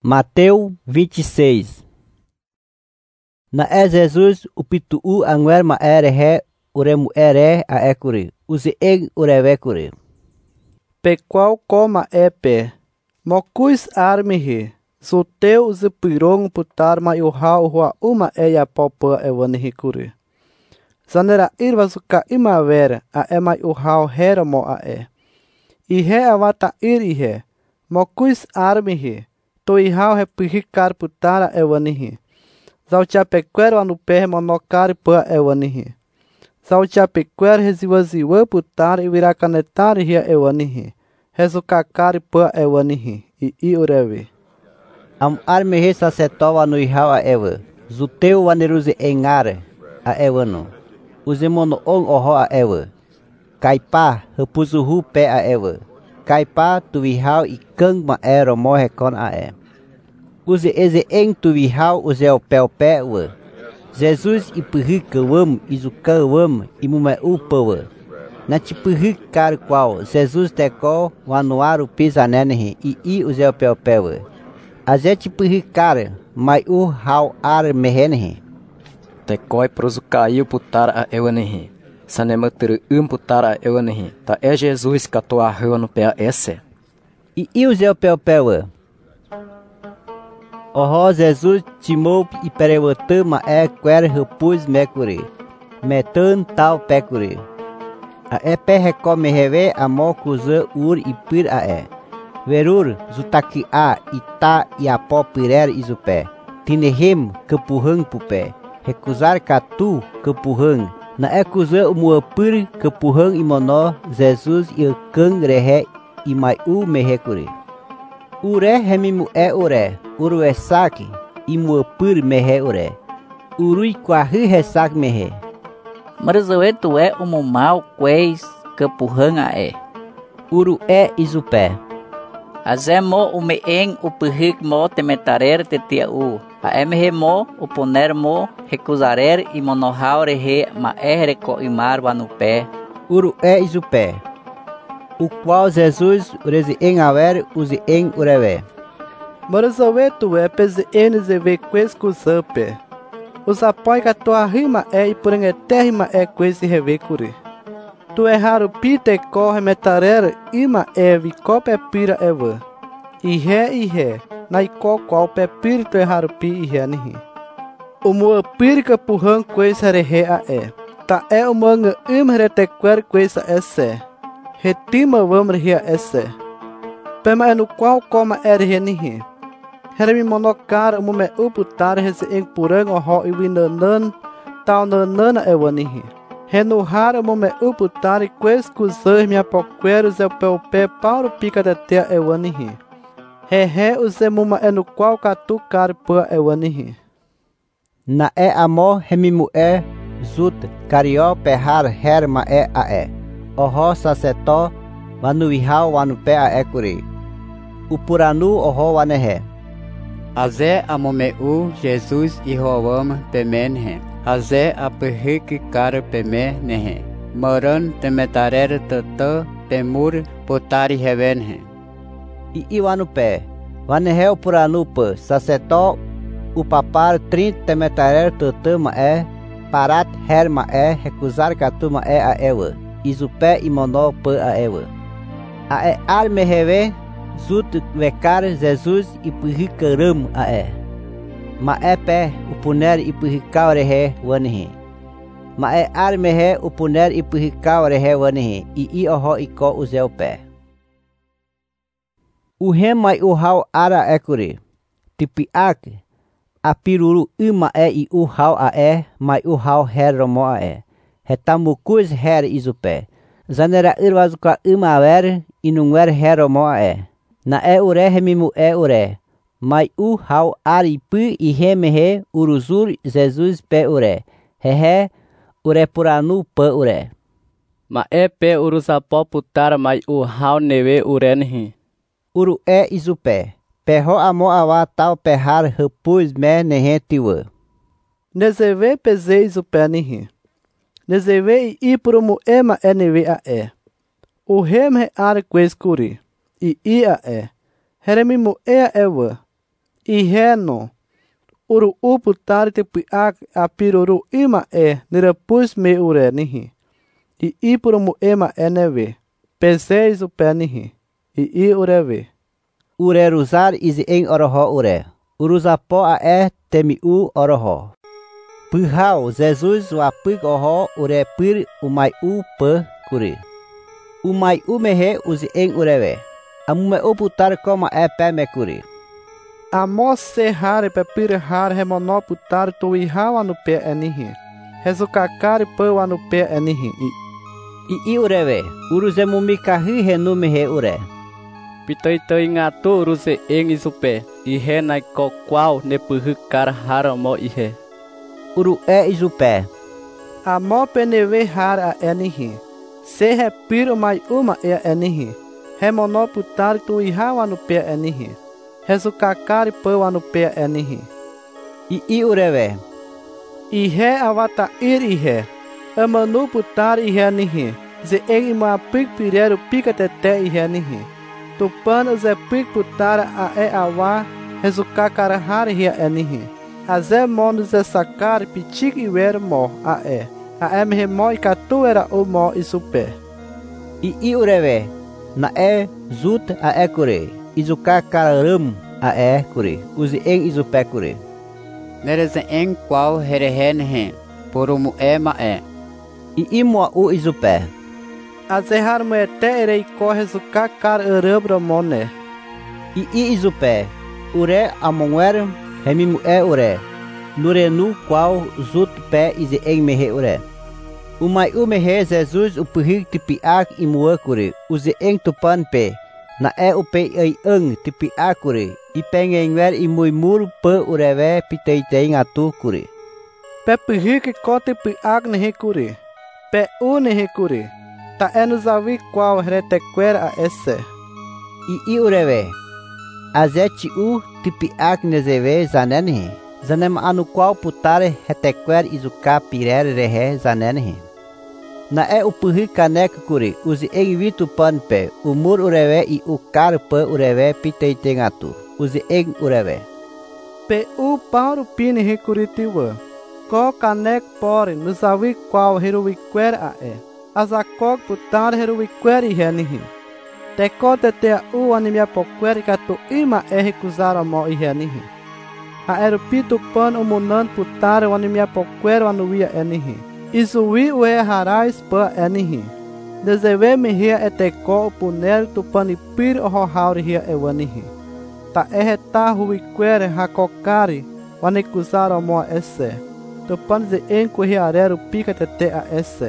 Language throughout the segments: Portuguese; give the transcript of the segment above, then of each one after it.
Mateus 26. Naé Jesus o pituu anguer maere uremu ere a ekuri. Usi eng urevekuri. Pequal coma epe. Mocus armihi. Zuteu usi pirong putar ma uhau hua uma eia popa evanihikuri. Zanera irva zuka imavera a ema uhau heramo a e. Ihe avata irihe. Mocus armihi. To ihau repihikar putara evanihi. Zauchapequero anuper monocari pa evanihi. Zauchapequero resivaziva putar e viracanetari ria evanihi. Rezucacari pa evanihi. I urevi. Am armehe sacetova no ihau a eva. Zuteu vaneruzi engare a evano. Uzemono on oho a eva. Caipa repuzuhu pe a eva. Caipa tuvihau e kang ma ero morre con a e. Use eze eng tuvihau use o pel pe we. Jesus e purrica wam izuka wam e mume upawa. Na te purricar qual Jesus teco wanuaru pisanenehi e use o pel pe we. Aze te purricar mai u hau ar mehenehi. Tecoi prosucaiu putar a ewanehi. Sanematru putar a ewanehi. Ta é Jesus catua rua no pé esse. E use o pel pe we. Oho Jesus timou e perewatama é quer repus mecuri. Metan tal pecuri. A e pe recome reve a mocuza ur e pir a e. Verur zutaki a ita e a pó pirer isupé. Tinehem capurrang pupé. Recusar catu capurrang. Na é cuza o muapir capurrang imonó Jesus e o cang rehe e mai u mehecuri. Ure remimu é ure. Uru é saque e muapir mehe ure. Urui quahi resaque mehe. Marzoetu é o mal queis capurranga é. Uru é isupé. Azemo o meeng o purrik mo temetarer tetia u. A emremo o poner mo recusarer e monohau rehe ma reco imar no pé. Uru é isupé. O qual Jesus ureze em aver use em ureve. Marzoetu é pese nzv quescusape. Os apoi que a tua rima é e por eterna é quesi revecuri. Tu é raro pite corre metarer ima evi cope pira eva. E ré, na ico qual pepir tu é raro pi e ré nihi. O moa pirica purran quesa rehe a é. Ta é o manga imretequer quesa esse. Retima vamos ria esse. Pema é no qual coma er nihi. Heremi monocar o mume uputar rese eng purang oho e winanan tal nanana evanihi. Renuhar o mume uputar e quescusar me apoqueros é o pel pé pauro pica de te evanihi. Rehe o zemuma é no qual catucar pa evanihi. Na é amor remimu é zut carió perrar herma é a é. Oho sacetó vanuihau vanupe a ecuri. O puranu oho vanehe. Aze amomeu Jesus e Roam pemenhe. Aze apehik kar peme nehe. Moran temetarer tata temur potari hevenhe. E iwanu pé. Vanehe o puranu pa. Sacetó o papar 30 temetarer tata ma é. Parat herma é. Recusar catuma é a ewa. Isupé e monó pa a ewa. A é arme reve. Zut vecar Jesus e purricaram a é. Ma é pé o puner e purricau rehe wanihi. Ma é arme he o puner e purricau rehe wanihi. E oho e co o zeu pé. O rem mai o hau ara ecuri. Tipiak. A piruru ima é e o hau a é. Mai o hau her romo a é. Retamucus her isupé. Zanera irvazuka ima ver e não er her romo a é. Na é ure remimu é ure. Mai u hau aripu e remehe uruzur Jesus pe ure. Hehe ure puranu pa ure. Ma é pe urusapó putar mai u hau neve urenhi. Uru é isupé. Perro amo awa tal perrar repus me nehe tiwa. Nezeve peze isupé nihi. Nezeve e ipurumu ema é neve a é. O rem re ar quescuri. E ia é. Heremimu ea ewa. Iheno. Uru putar te piak apiruru ima nirapus me ure nihi. I purumu ema neve. Peseis o pé nihi. I ureve. Ure rusar izi eng oroho ure. Uruzapo temi oroho. Pihau Jesus o apik oho ure pir umai pe kuri. Umai mehe uzi eng ureve. Amume putar koma pé me kuri. Amos se hare pe pir har hemono putar tu ihau anu pé enihi. Rezukakari pau anu pé enihi. I ureve. Uruzemumi kahi henu mehe ure. Pitoi ngatu uruse eng isupe. Ihe nai ko kwau ne puhukar haramo ihe. Uru isupe. Amo peneve har enihi. Se repir umai uma enihi. Hemono putar tu ihau anu pé enihi. Rezukakari pau anu pé enihi. I ureve. Ihe avata ihe. Amanu putar ihe nihi. Ze eng ima pik pireru pica tete ihe nihi. Tupan ze pik putar awa. Rezukakara har ihe enihi. Aze mon ze sakar pichik iwer mo me mo ikatu era o mo isupe. I ureve. Na zut kure. Izukakaram kure. Uzi eng isupe kure. Nereze eng qual herehen he. Porumu ma I mo isupe. Azehar moete erei corre zukakar arabra mone. I isupe. Ure amonwer hemimu ure. Nurenu qual zut pé izi eng mehe ure. Umai mehe Jesus upihik tipiak imua kure. Uzi eng tupan pe. Na upe ang tipiak kure. Ipengengwer imuimur pe ureve piteitei ngatu kure. Pe pihik ko tipiak nehe kure. Pe nehe kure. Ta enuzavi qual retequer esse. I ureve. Azeti tipiak nezeve zanenhe. Zanem anu qual putare retequer izuka pirer rehe zanenhe. Na upuhi kanek kuri. Uzi eng vitu panpe. Umur ureve I ukar pe ureve piteite ngatu. Uzi eng ureve. Pe pauru pini rekuritiwa. Ko kanek pore nuzavi qual heruiquer Azakok putar heruiquer ihenihi. Teko tetea animia poquer katu ima recusar mo ihenihi. Aerupitu pan umunan putar animia poquer anuia enihi. Isui harais pa enihi. Deseve mihia eteko puner tupani pir ohohauri hia ewanihi. Ta reta ruiquer hakokari wanicusar mo esse. Tupan ze enco riareru pica tetea esse.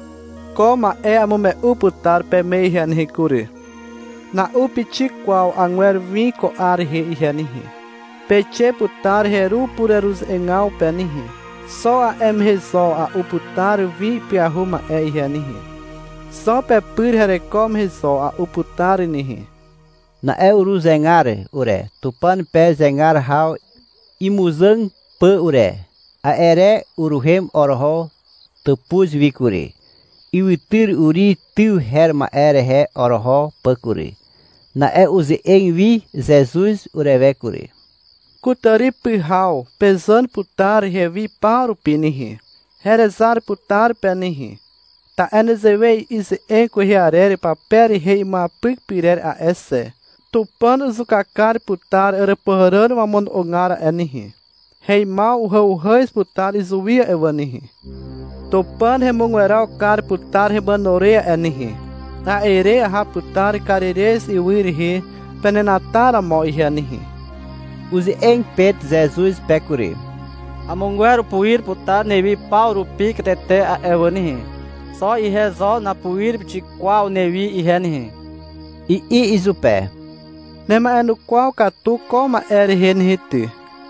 Coma amume putar pe meihan hikuri. Na pichi qual anguer vinco ari ihenihi. Peche putar heru purerus engal penihi. Só rezo putar vi piahuma ihenihi. Só pe pir herecom rezo putar nihi. Na uru zengare ure. Tupan pe zengar hau imuzang pe ure. Ere uruhem oroho tepuz vikuri. Iwitir uri tiu herma erehe oroho pakuri. Na uzi envi Jesus urevekuri. Kutari pihau, pesan putar revi paru pinihi. Herezar putar penihi. Ta enezevei is enco rearere papere rei ma pik pirer esse. Tupan zukakar putar ereporan mamon ongara enihi. Rei mal reis putar izuia evanihi. Topan remungueral car putar rebanoreia enihi. A ere putar careres e uirihi penenatara mo ihanihi. Uzi eng pet Jesus pecuri. Amonguero puir putar nevi pauro pica tete a evanihi. Só rezo na puir de qual nevi ihanihi. I izupe. Nema enu qual catu coma ere renhiti.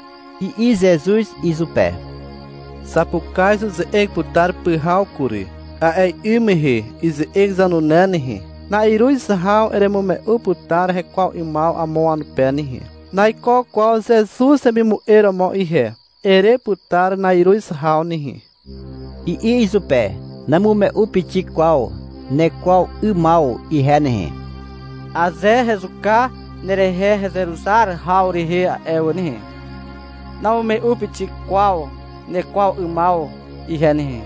I Jesus izupe. Sapucais os putar pihau kuri. A imihi is exanunenihi. Na irus hau eremume putar requal imal amon penihi. Na iko qual Jesus emimu eramo ihe. Ere putar na irus hau nihi. I izupe. Namume pichi qual. Ne qual imal ihenihi. Aze rezuka nerehe Jerusar haurihe a ewanihi. Não me upiti qual, ne qual mal ihenihi.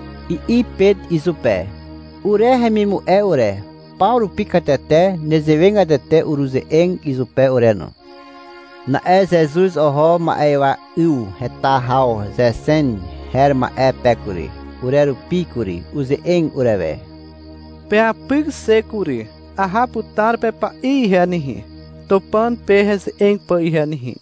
I ped isupé. Ure hemimu ure. Paulo picatete, nezevenga tete uruzeeng isupé ureno. Na Jesus oho maewa heta hao zesen her pecuri. Ureru picuri, uzeeng ureve. Pe a pig securi, a raputar pe pa ihenihi. Topan pe rezeeng pa ihenihi.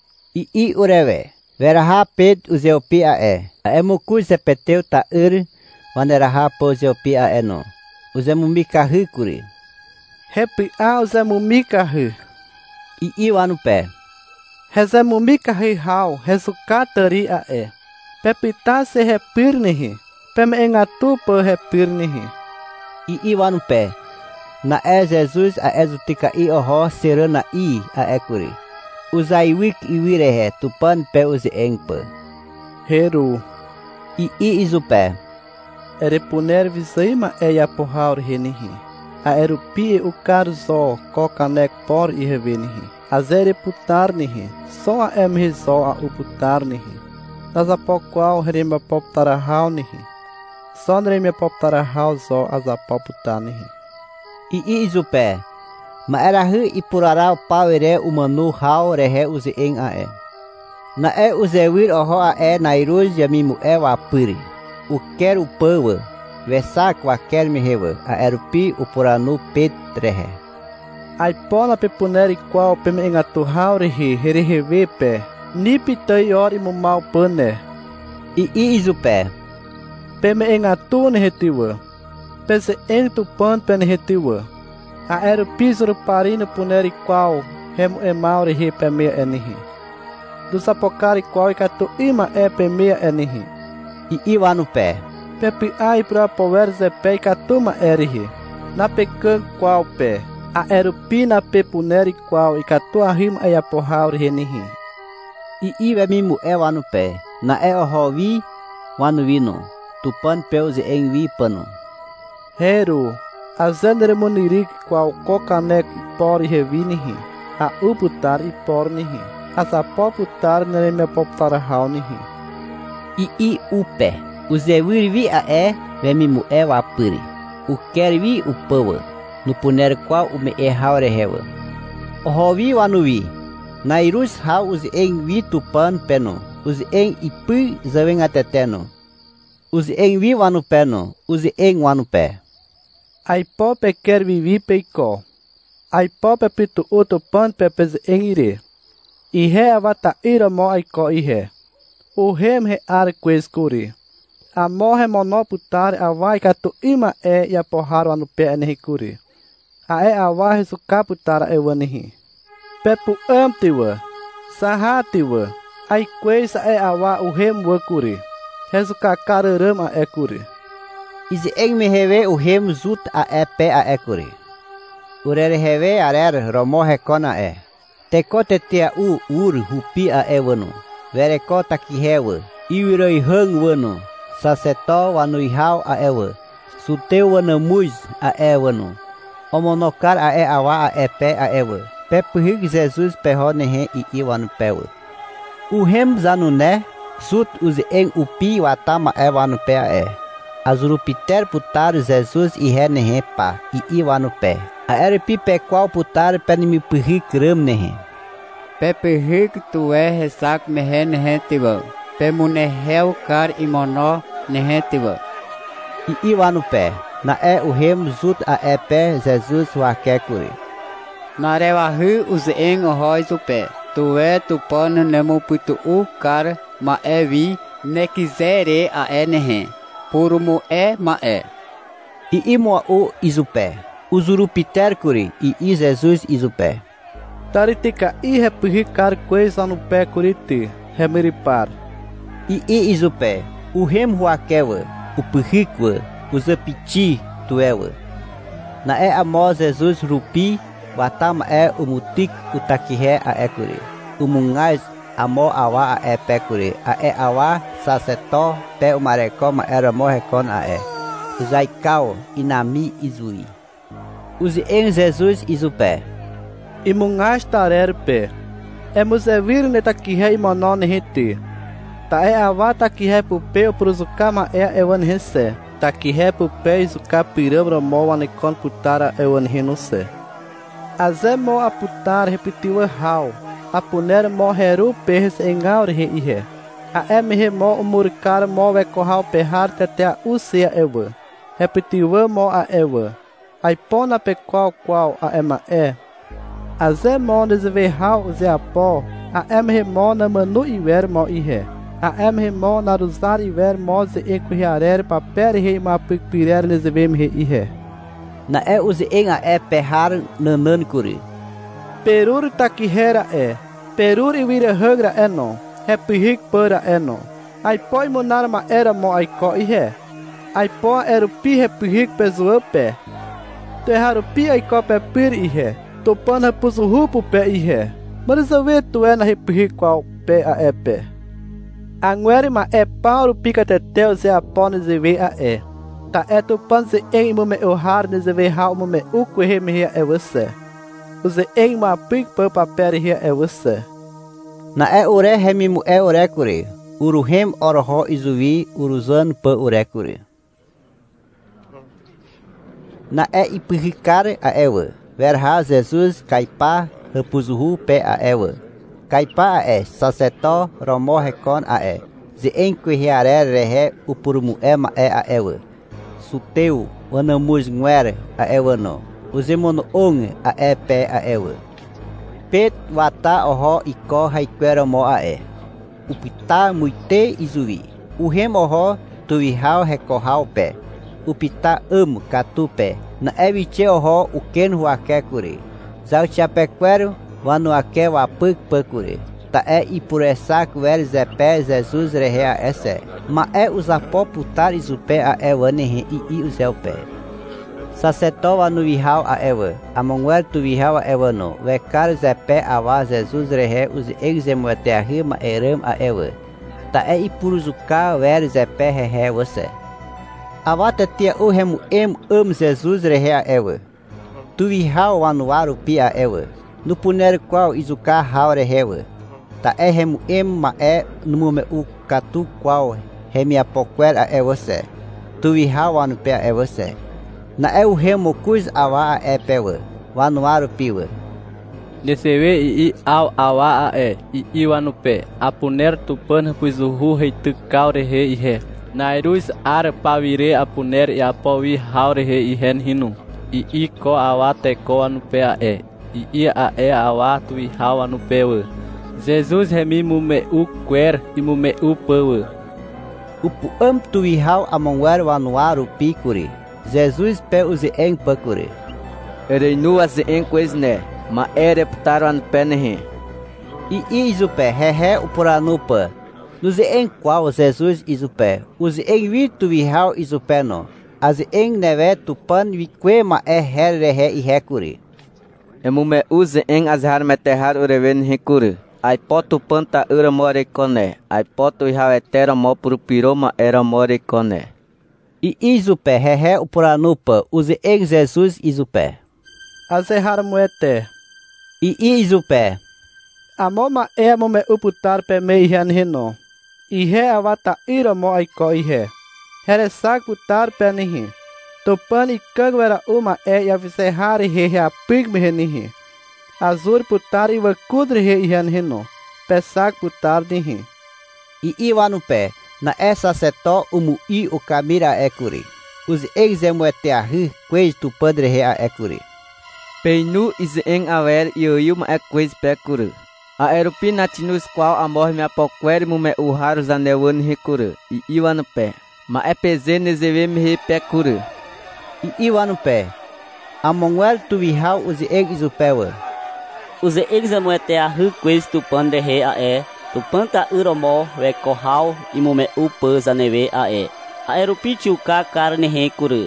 I ureve. Veraha ped uzeopi a emuku zepeteu ta vaneraha pozeopi a eno. Uzemumikahi kuri. Hepi a uzemumikahi. I wanu pé. Rezemumikahi hao, rezukatari a Pepita se repirnihi. Pem engatu po repirnihi. I wanu pé. Na Jesus a ezutika I oho serana I a kuri. Uzaiwik iwirehe tupan pe uze engpa. Heru. I izupé. Erepuner visaima yapohaur henihi. A erupi o carzo cocanek por e revenihi. A zereputarnihi. Só a emrizó a uputarnihi. Das apoqual remba poptarahaunihi. Só remba poptarahau zo as apoputanihi. I izupé. Ma erahu ipurarau pauere umanu hau rehe uze eng Na uzewir oho nairuz yamimu wapiri. O quero pão, versac qualquer me reva, a erupi o poranu petrehe. Ai pola pepuneri qual peme engatuhaurihi, herehevepe, nipitai ori mumal pane. I izupé. Peme engatu nehetiwa, pese entu pan pene hetiwa. A erupi suruparino puneri qual, remo emaurihi pemea enihi. Do sapocari qual e catu ima pemea enihi. I wanu pé. Pepi ai pra power zepe katuma erihi. Na pecan qual pé. A erupi na pepuneri qual e catua rima e apohauri renihi. I vemimu wanu pé. Na ohovi wanu vino. Tupan peus envi pano. Heru. A zendere munirik qual cocanek pori revinihi. A uputar e pornihi. A sapoputar nereme poptarahaunihi. I upé. O zewirvi vemimu wapiri. O kervi o pawa. No puner qual o me haurehewa. O hovi wanuvi. Nairus hau os envi tupan peno. Os en ipu zaven ateteno. Os envi wanu peno. Os en wanu pé. Ai pope quer vivi peicó. Ai pope pitu uto pan pepes engire. I he avata ira mo aiko i he. O rem he arquescuri. A morre monoputar a vai catu ima e a porraro no pé enricuri. A a vai su caputara evanihi. Pepu amtiwa. Sahatiwa. Ai quesa a wa o rem wakuri. Resu cacarama curi. Is eng me heve o rem zut a pé curi. Urere heve arer romo recona Tecote tea ur hupi evano. Verecota que hewa, iwiroi hang wano, saceto wanuihau ewa, suteu wanamuz ewano, omonokar awa pe ewa, pepuhig Jesus perro nehe I wanu pewa. O rem zanune, sut uz eng upi watama wanu pe azurupiter putar Jesus I he nehe pa, I wanu pe, erepi pe qual putar penimi puhig ram nehe. Pepe rik tu resac mehe nehetiwa. Pemunehel car imono nehetiwa. I wanu pé. Na o rem zut pé Jesus wakekuri. Na rewahu os eng ohoi tu pé. Tu tu pano nemu putu car ma vi nekizere nehe. Purumu ma I mo o izupé. Uzurupiter kuri I Jesus izupé. Taritika I repicar coisa no pé curiti, remiripar. I izupé, o rem huakewa, o purriqua, o zapiti tuewa. Na a mo Jesus rupi, watama o mutik o takihe curi. O mungais a mo awa pecuri, awa saceto, pe o marecoma era morrecon O zaikau, inami izui. Os em Jesus izupé. Imungas tarerpe. Emusevir netakihe imonon hiti. Tae ava takihe pupe pruzukama ewan hese. Takihe pupe izuka pirabra moa nekon putara ewan hinuse. Aze mo aputar repetiu hau. Apuner mo heru perres engaur he ihe. A emhe mo umurkar mo vekohau perrar tetea usea ewa. Repetiu mo a ewa. Aipona pequal qual a ema é. A ze mo desverhau ze apó. A emhe mo na manu iver mo ihe. A emhe mo na ruzar iver mo ze equiharer papere rei ma pipirer nezevem he ihe. Na é use em a é perrar nanan curi. Perur takihera é. Perur ivira hagra é não. Repihik para é não. Aipó imunar ma era mo aiko ihe. Aipó era o pi repihik pesua pé. Terraru pi aiko pé pir ihe. Topana puzuhu pu pé ihe. Mas eu ve tu é na repihik qual pé a é pé. Anguere ma é Paulo pica teteu ze apone ze ve a é. Ta é topan ze em mo me ohar ne ze ve hau mo me u que me é você. O ze em ma pic pa papel é você. Na é ore hemimu é orecure. Uruhem orho izuvi uruzan pa orecure. Na é ipiricare a ewa. Verha Jesus caipa repuzuhu pe a ewa. Caipa a é sacetó romo recon a é. Ze enquerreare rehe upurumu ema é a ewa. Suteu wanamus nguere a ewa no. Uzemono onge a é pe a ewa. Pet wata oho iko haiquera mo a é. Upita muite izuvi. Uhem oho tuihau recorrau pé. Upita amo catu pé. Na eviche oho o ken huaque cure. Zau chapequero wanuaque wapuk pacure. Ta é ipuresac ver zepé Jesus rehea esse. Ma é usapó putar izupé a ewanehe i uzel pé. Sacetó wanuihau a ewa. Amonguer tuihau a ewa no. Vecar zepé awa Jesus rehe us exemoete a rima eram a ewa. Ta é ipuruzuka ver zepé rehe você. Avata tia o remu Jesus rehea ewa. Tuihau wanuaru pia ewa. No puner qual izuka hau rehewa. Ta é remu ma é numume u catu qual remia poquer a você. Tuihau wanu pia é você. Na é o remo cus awa a é pewa. Wanuaru piwa. Neseve i au awa a é. I wanu pe. Apuner tupan kuizuhu reitukau rehe ihe. Nairus ar pavire apuner e apowi haurehe ihen hinu. I ko awa teko anu pe a é. I a é awa tui hau anu pewa. Jesus remi mume u quer e mume u pewa. Upu tui hau amonguer wanuaru picuri. Jesus pe use em pacure. Ereinu as em quesne. Ma ere putaru anu pe nehe. I izupe hehe upuranupa. Nos em qual Jesus isupé, os em vitu vihau isupé no, as em neve tupan vique ma é rehe e recure. Emume use em azhar meterrar ureven recure. Ai poto panta ura more cone, ai poto ihau etera mo puru piroma era more cone. E isupé rehe upuranupa, os em Jesus isupé. Azerrar moete. E isupé. Amoma é mome uputar pe meihan reno. Ihe avata ira mo aiko ihe. Heresak putar penihi. Topan ikagwera uma e aviserhari he a pigme renihi. Azur putar iwa kudri he ihan reno. Pesak putar nihi. E iwa no pé. Na essa setó umu I o camira ecuri. Os exemueteahi queis tu padre he a ecuri. Peinu is em aver e o yuma é queis pecuru. A erupina tinus qual amor me apoquer mume uharos anewan recuru. E iwan pé. Ma é peze nezeve me repecuru. E iwan no pé. Amonguel tu vihau os exupewa. Os examuete a queis tu pande he a é. Tu panta uromo ve corral e mume upaz a neve a é. A erupitiu ka carne recuru.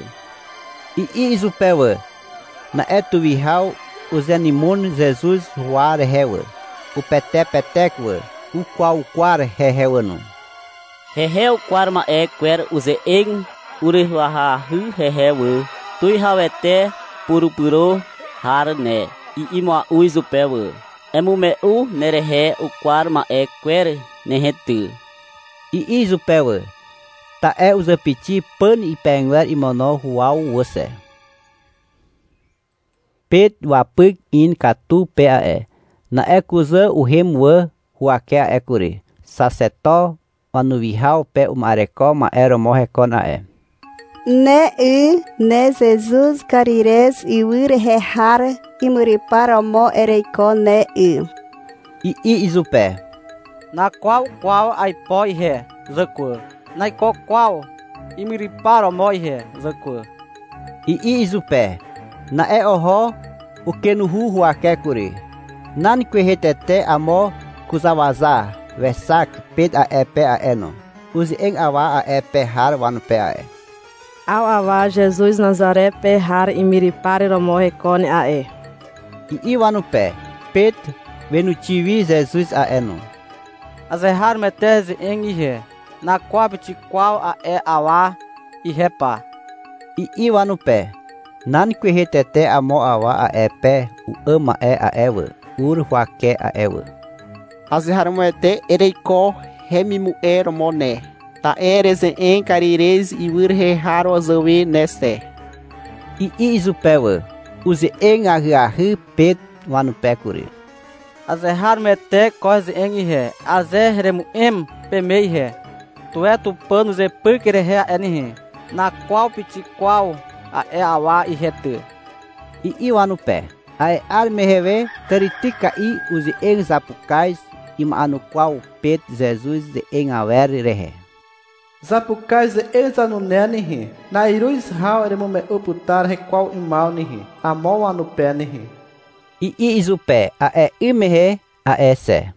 E izupewa. Na é tu vihau os animon Jesus ruar hewa. O peté petequa, o qual quar reheuano. Reheu quarma é quer use em urihuaha reheu, tuihawete purupuro harne. e imo a uizu pewe. Emu meu nerehe o quar ma e quer nehetu. E izu pewe. Ta e uza piti pan i pengwer imono huau wose. Pet wapik in katu pae. Na e kuza uhem we huake a ekuri. Saseto manuvihau pe umareko ma ero morrecon ae. Ne Jesus carires e ur rehar e muripara mo ereiko ne I izupe. Na qual aipó ihe, zakua. Na qual imiriparo mo ihe, zakua. I izupe. Na e oho o que no huake kuri. Nan quehetete amo kuzawaza vesak pet a epe a eno. Uzi eng awa a epe har wanu pe ae. Ao awa Jesus Nazaré perrar e miripare romorre cone ae. I wanu pe pet venutivi Jesus a eno. Azerrar meteze eng ihe. Na quabiti qual a e awa e repa. I wanu pe. Nan quehetete amo awa a epe u ama e a ewe. Ur huake a ewe. Azerrar moete ereiko remimu eromone. Ta eres em carires e ur reharo azawe neste. I izupewe. Uzi eng ahi pet wanu pekuri. Azerrar mete coise eng ihe. Azerremu pemei he. Tu é tu pano ze pukere he enihe. Na qual piti qual a e awa e rete. I wanu pe. Ai almeheve teritika I uzi eng zapukais ima anu qual pet Jesus de eng aweri rehe. Zapukais exa no nenihi. Na irus hau eremo me uputar he qual imal nihi. Amol anu pé nihi. I izupe a e imehe a esse.